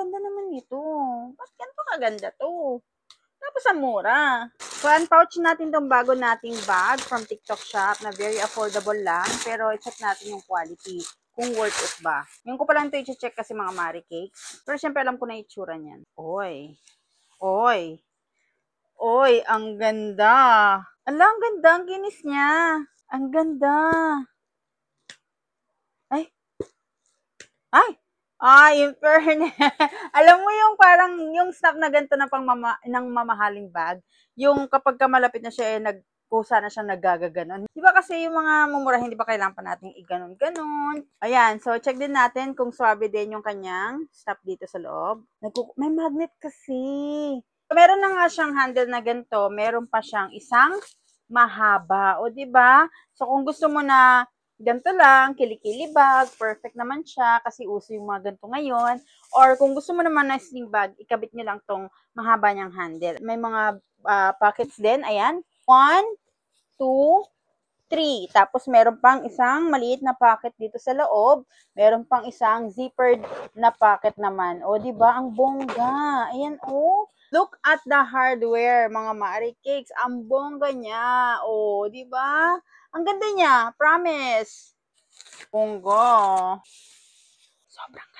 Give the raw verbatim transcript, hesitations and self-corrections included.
ganda naman nito. Bakit ganito kaganda to? Tapos ang mura. So, unpouch natin tong bago nating bag from TikTok shop na very affordable lang. Pero i-check natin yung quality. Kung worth it ba. Yung ko pa lang ito i-check kasi mga Mari Cakes. Pero syempre alam ko na itsura niyan. Oy. Oy. Oy, ang ganda. Ala, ang ganda. Ang kinis niya. Ang ganda. Ay. Ay. Ah, in fairness. Alam mo yung parang, yung snap na ganito na pang mama, ng mamahaling bag, yung kapag ka malapit na siya, eh, nag, kusa na siya nagagaganon. Di ba kasi yung mga mumurahin, di ba kailangan pa natin iganon-ganon? Ayan, so check din natin kung swabe din yung kanyang snap dito sa loob. Nagku- May magnet kasi. So, meron na nga siyang handle na ganito, meron pa siyang isang mahaba. O, di ba? So, kung gusto mo na ganito lang, kilikili bag, perfect naman siya kasi uso yung mga ganito ngayon. Or kung gusto mo naman na sling bag, ikabit nyo lang tong mahaba niyang handle. May mga uh, pockets din, ayan. One, two, three. Tapos meron pang isang maliit na pocket dito sa loob. Meron pang isang zippered na pocket naman. O, di ba? Ang bongga. Ayan, o. Look at the hardware, mga Mari Cakes. Ang bongga niya. O, di ba? Ang ganda niya. Promise. Bongga. Sobrang